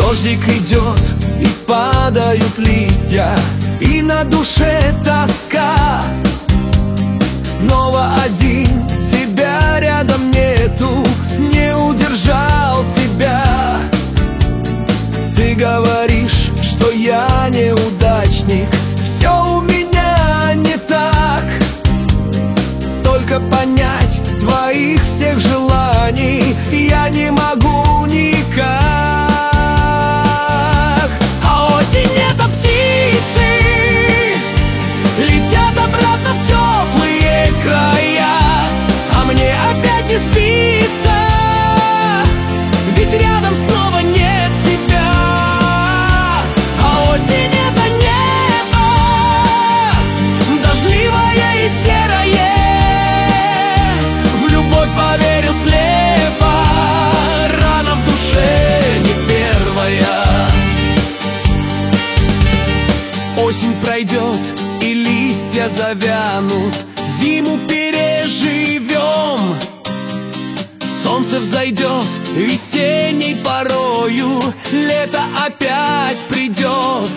Дождик идет и падают листья, и на душе тоска. Снова один, тебя рядом нету, не удержал тебя. Ты говоришь, что я неудачник, все у меня не так. Только понять твоих всех желаний я не могу никак. А осень — это птицы, летят обратно в теплые края, а мне опять не спится, ведь рядом снова нет тебя. А осень — это небо, дождливое и серое. В любовь поверил слепо, рана в душе не первая. Осень пройдет и листья завянут, зиму переживем. Солнце взойдет весенней порою, лето опять придет.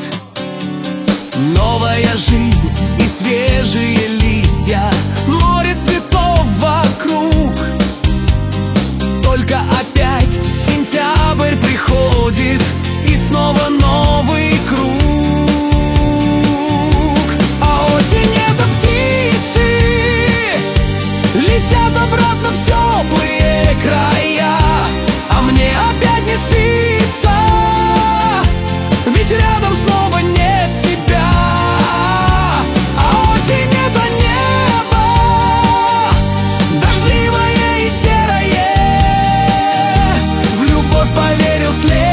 Новая жизнь и свежие листья, море цветов вокруг. Только опять сентябрь приходит, и снова новый круг. А осень — это птицы, летят обратно в теплые края, а мне опять не спится, ведь рядом снова нет тебя. А осень — это небо, дождливое и серое. В любовь поверил след.